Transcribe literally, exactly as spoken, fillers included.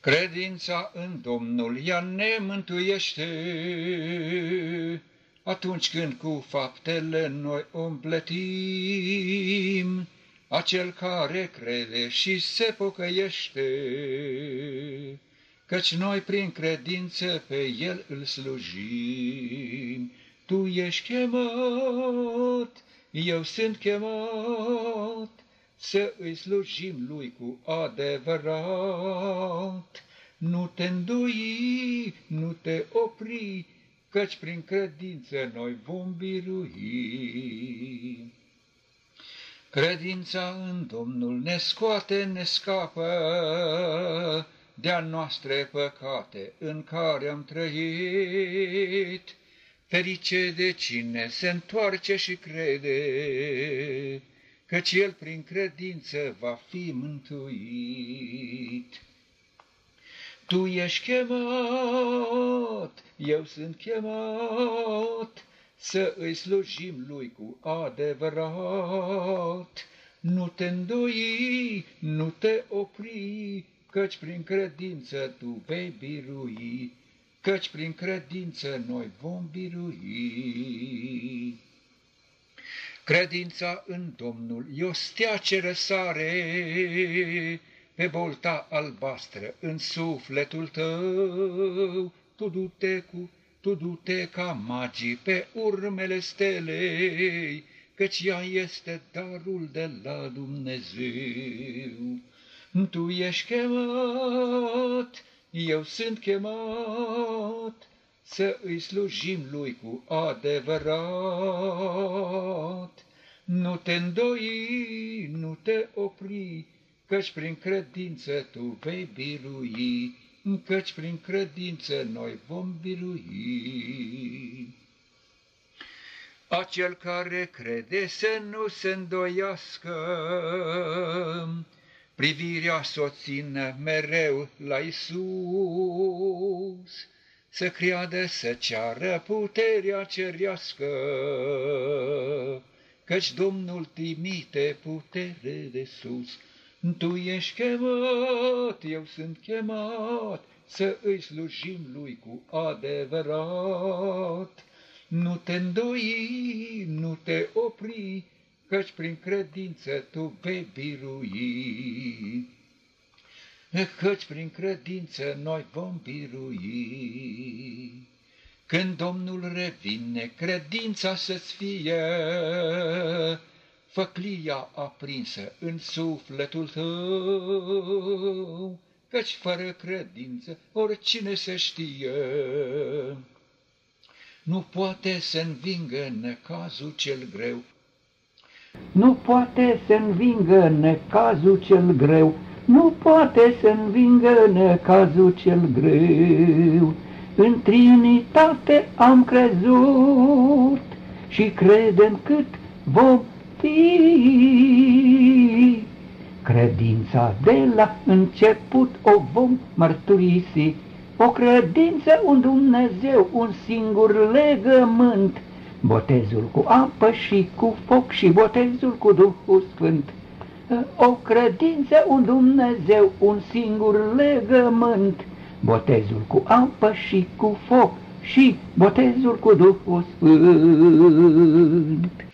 Credința în Domnul ea ne mântuiește, atunci când cu faptele noi o împletim, acel care crede și se pocăiește, căci noi prin credință pe El îl slujim. Tu ești chemat, eu sunt chemat, să îi slujim Lui cu adevărat. Nu te îndoi, nu te opri, căci prin credință noi vom birui. Credința în Domnul ne scoate, ne scapă de-a noastre păcate în care am trăit. Ferice de cine se întoarce și crede, căci el prin credință va fi mântuit. Tu ești chemat, eu sunt chemat, să îi slujim Lui cu adevărat. Nu te îndoi, nu te opri, căci prin credință tu vei birui, căci prin credință noi vom birui. Credința în Domnul e o stea ce răsare pe bolta albastră în sufletul tău. Tu du-te cu, tu du-te ca magii pe urmele stelei, căci ea este darul de la Dumnezeu. Tu ești chemat, eu sunt chemat, să îi slujim Lui cu adevărat. Nu te îndoi, nu te opri, căci prin credință tu vei birui, căci prin credință noi vom birui. Acel care crede să nu se îndoiască, privirea s-o țină mereu la Iisus, să creadă, să ceară puterea cerească, căci Domnul trimite putere de sus. Tu ești chemat, eu sunt chemat, să îi slujim Lui cu adevărat. Nu te îndoi, nu te opri, căci prin credință tu vei birui, căci prin credință noi vom birui. Când Domnul revine, credința să-ți fie făclia aprinsă în sufletul tău, căci fără credință oricine se știe nu poate să învingă necazul cel greu. Nu poate să învingă necazul cel greu, nu poate să învingă necazul cel greu. În Trinitate am crezut și credem cât vom fi. Credința de la început o vom mărturisi, o credință, un Dumnezeu, un singur legământ, botezul cu apă și cu foc și botezul cu Duhul Sfânt. O credință, un Dumnezeu, un singur legământ, botezul cu apă și cu foc și botezul cu Duhul Sfânt.